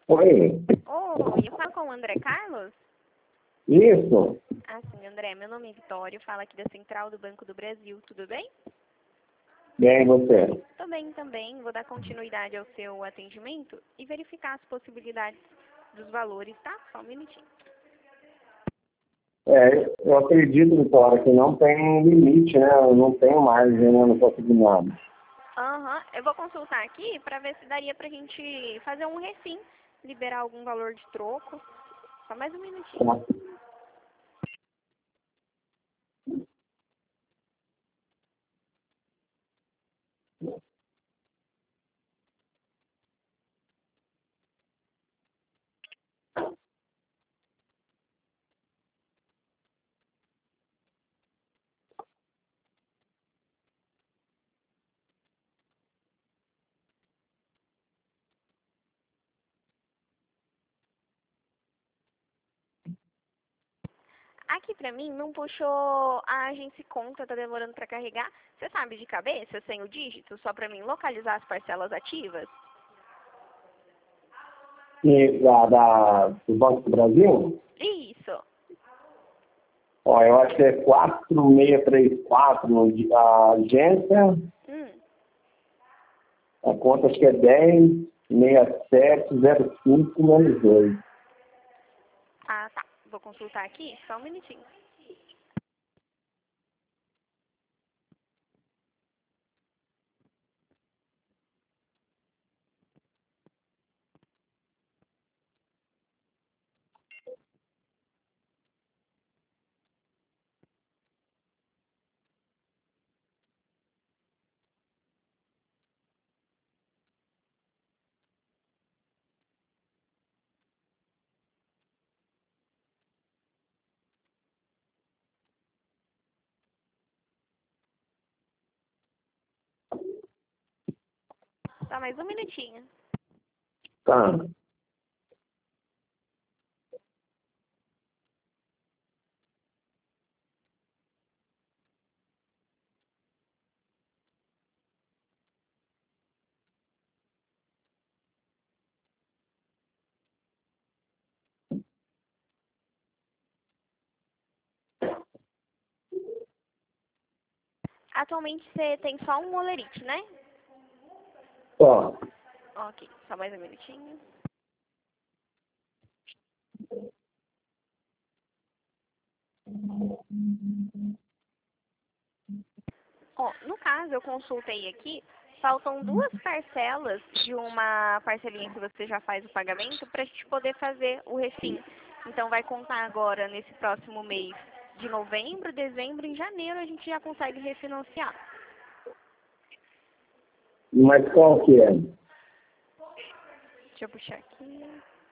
Oi, Oi, eu falo com o André Carlos? isso? Ah, sim, André, meu nome é Vitória, eu falo aqui da Central do Banco do Brasil, tudo bem? Bem, você? Tô bem também, vou dar continuidade ao seu atendimento e verificar as possibilidades dos valores, tá? Só um minutinho. Eu acredito, Vitória, que não tem limite, né? Eu não tenho margem, né? Não consigo nada. Aham, eu vou consultar aqui pra ver se daria pra gente fazer um refim, liberar algum valor de troco. Só mais um minutinho. Aqui pra mim não puxou a agência conta, tá demorando pra carregar. Você sabe de cabeça, sem o dígito, só pra mim localizar as parcelas ativas? E do Banco do Brasil? Isso. Ó, eu acho que é 4634 a agência, Hum. a conta acho que é 106705-2. Ah, tá. Vou consultar aqui, só um minutinho. Só mais um minutinho. Tá. Atualmente você tem só um molerite, né? Ó, Ok, só mais um minutinho. Ó, no caso, eu consultei aqui, faltam duas parcelas de uma parcelinha que você já faz o pagamento pra gente poder fazer o refim. Então vai contar agora nesse próximo mês de novembro, dezembro, em janeiro a gente já consegue refinanciar. mas qual que é? Deixa eu puxar aqui.